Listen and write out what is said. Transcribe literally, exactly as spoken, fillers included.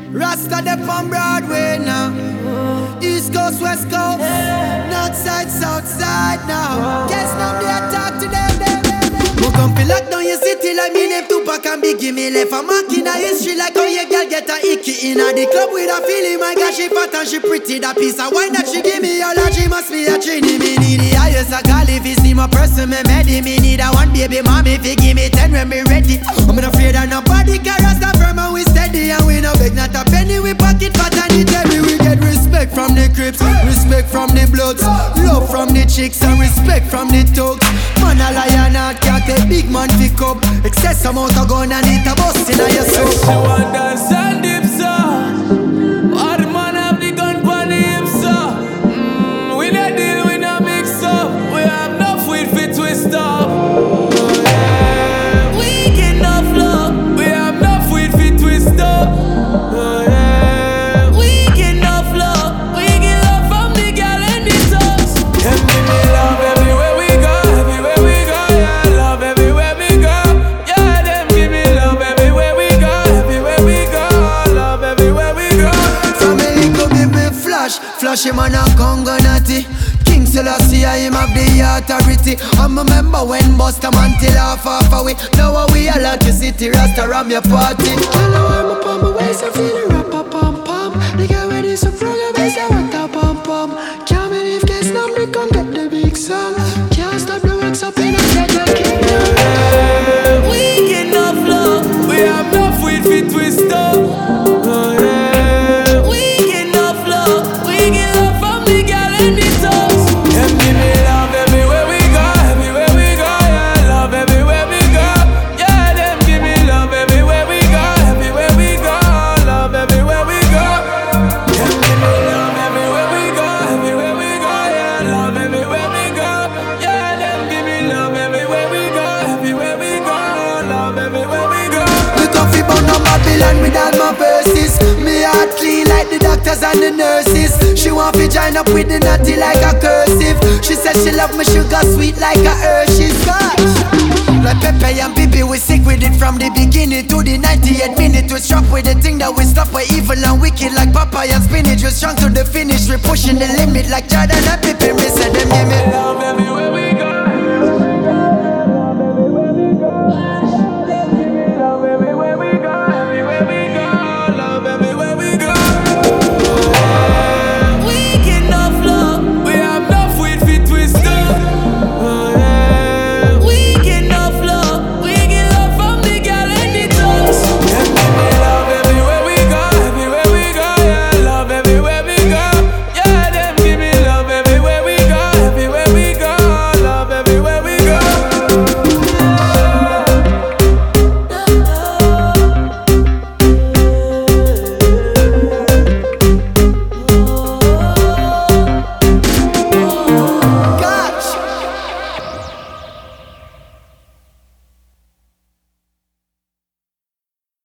Rasta dep on Broadway now. East Coast, West Coast, North Side, South Side now. Guess now they talk to them, them, them, them. Mo come fi lock down your city like me name Tupac and Biggie. Me left a mark in a history like how your girl get a icky in a the club with a feeling. My God, she fat and she pretty. That piece of wine that she give me, all that she must be a trini. Me need the highest I call if you see my person, me ready. Me need a one baby mommy fi give me ten when me ready. I'm not afraid of nobody, cause Rasta firm and we steady. And we no beg not a penny, we pocket fat and it heavy. We get respect from the Crips, respect from the Bloods, love from the chicks and respect from the thugs. Man a lion and can't take big man pick up. Excess amount of gun and it a bust in a your soul. She want dance and dip, sir. All the man have the gun pon him, sir. mm, We no deal, we no mix up. We have enough weed fi twist up. Oh, yeah. We get enough love. We have enough weed fi twist up. Oh, yeah. We get enough love. We get love from the girl and the thugs. Them give me love everywhere we go, everywhere we go. Yeah, love everywhere we go. Yeah, them give me love everywhere we go, everywhere we go. Love everywhere we go. Family go give me flash, flash him on a Congo natty. King Selassie, I him have the authority. I'm a member when Busta man till half half away. Now we are like a city, Rasta ram your party. Girl, now I'm up on my waist, I feel the rap a pom pom. The girl ready so program, I say what a pom pom. Can't believe guess now they come get the big song. Can't stop the works up in a second kingdom. We get enough love. We have enough weed fi twist up. Oh, yeah. We get enough love. We get love from the girl and the thugs. Them give me love everywhere we go, everywhere we go. Yeah, love everywhere we go. Yeah, them give me love everywhere we go, everywhere we go. Love everywhere we go. Them give me love everywhere we go, everywhere we go. Yeah, love everywhere we go. Yeah, them give me love everywhere we go, everywhere we go. Love everywhere we go. We come fi burn up Babylon with all my verses. Me heart clean like the doctors and the nurses. She want fi join up with the natty like a cursive. She said she love me sugar sweet like a Hershey's. Like Pepe and Bibi, we sick with it from the beginning to the ninety-eighth minute. We struck with the thing that we stop with evil and wicked like papaya and spinach. We strong to the finish, we pushing the limit like Jordan and Pippen. Me said them give me